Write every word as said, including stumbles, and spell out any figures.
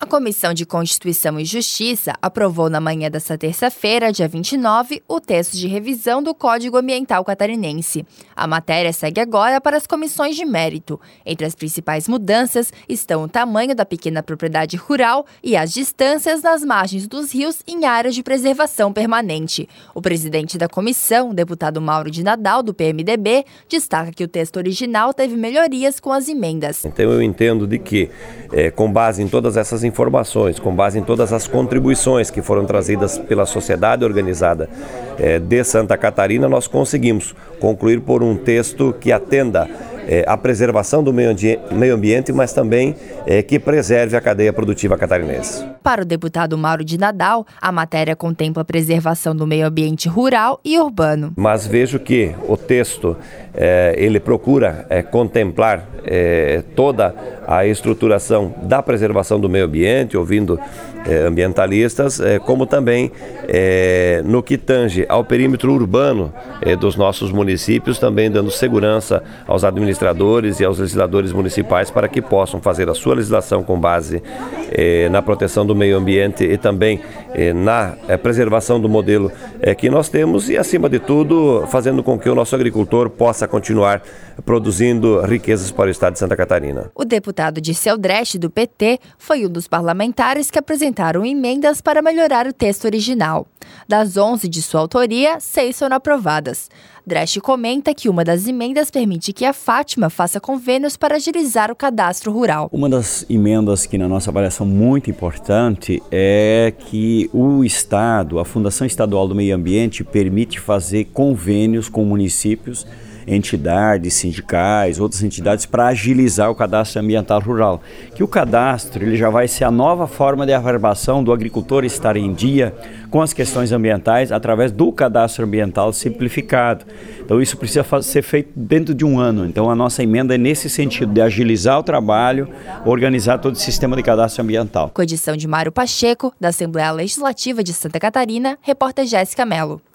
Comissão de Constituição e Justiça aprovou na manhã desta terça-feira, dia vinte e nove, o texto de revisão do Código Ambiental Catarinense. A matéria segue agora para as comissões de mérito. Entre as principais mudanças estão o tamanho da pequena propriedade rural e as distâncias nas margens dos rios em áreas de preservação permanente. O presidente da comissão, o deputado Mauro de Nadal, do P M D B, destaca que o texto original teve melhorias com as emendas. Então eu entendo de que, é, com base em todas essas informações, informações, com base em todas as contribuições que foram trazidas pela sociedade organizada eh, de Santa Catarina, nós conseguimos concluir por um texto que atenda eh, à preservação do meio, meio ambiente, mas também eh, que preserve a cadeia produtiva catarinense. Para o deputado Mauro de Nadal, a matéria contempla a preservação do meio ambiente rural e urbano. Mas vejo que o texto eh, ele procura eh, contemplar eh, toda a estruturação da preservação do meio ambiente, ouvindo eh, ambientalistas, eh, como também eh, no que tange ao perímetro urbano eh, dos nossos municípios, também dando segurança aos administradores e aos legisladores municipais para que possam fazer a sua legislação com base eh, na proteção do meio ambiente e também eh, na eh, preservação do modelo eh, que nós temos e, acima de tudo, fazendo com que o nosso agricultor possa continuar produzindo riquezas para o estado de Santa Catarina. O deputado Dirceu Dresch, do P T, foi um dos parlamentares que apresentaram emendas para melhorar o texto original. Das onze de sua autoria, seis foram aprovadas. Dresch comenta que uma das emendas permite que a Fátima faça convênios para agilizar o cadastro rural. Uma das emendas que, na nossa avaliação, muito importante é que o Estado, a Fundação Estadual do Meio Ambiente, permite fazer convênios com municípios, entidades, sindicais, outras entidades para agilizar o cadastro ambiental rural. Que o cadastro ele já vai ser a nova forma de averbação do agricultor estar em dia com as questões ambientais através do cadastro ambiental simplificado. Então isso precisa ser feito dentro de um ano. Então a nossa emenda é nesse sentido, de agilizar o trabalho, organizar todo o sistema de cadastro ambiental. Com edição de Mário Pacheco, da Assembleia Legislativa de Santa Catarina, repórter Jéssica Mello.